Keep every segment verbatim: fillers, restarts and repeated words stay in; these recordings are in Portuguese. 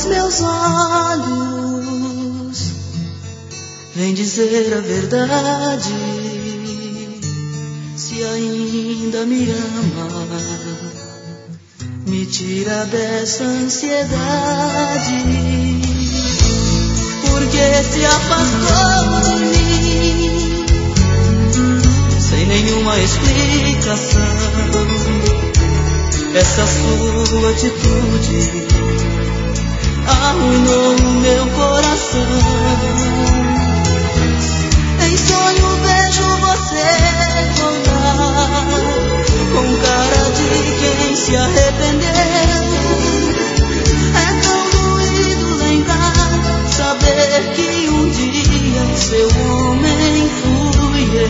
meus olhos, vem dizer a verdade, se ainda me ama, me tira dessa ansiedade, porque se afastou de mim, sem nenhuma explicação. Essa sua atitude arruinou o meu coração. Em sonho vejo você voltar, com cara de quem se arrependeu. É tão doído lembrar, saber que um dia seu homem fui eu.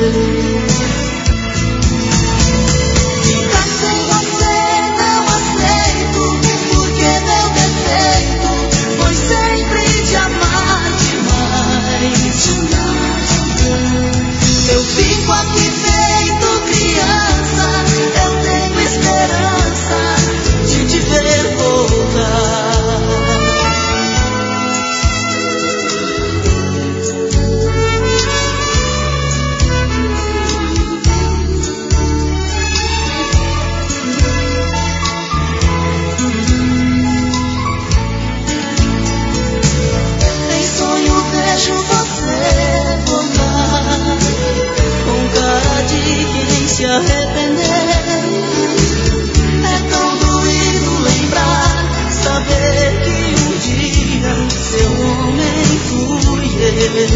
Ficar sem você não aceito, porque meu defeito foi sempre te amar demais. Eu fico aqui feito criança, eu tenho esperança de te ver voltar. Em sonho vejo você voltar, com cara de quem se arrependeu. É tão doído lembrar, saber que um dia seu homem fui eu.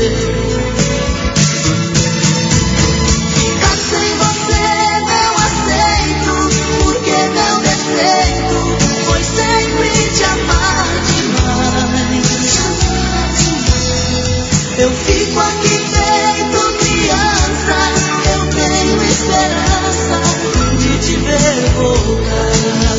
Ficar sem você não aceito, porque meu defeito foi sempre te amar demais. Eu fico aqui feito criança, eu tenho esperança de te ver voltar.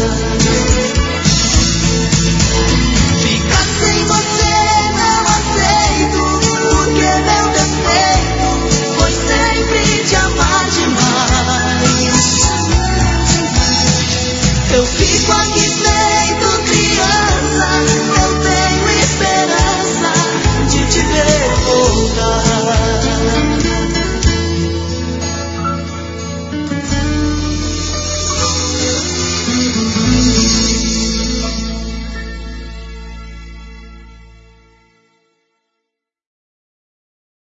Ficar sem você não aceito, porque meu defeito foi sempre te amar demais. Eu fico aqui feito criança, eu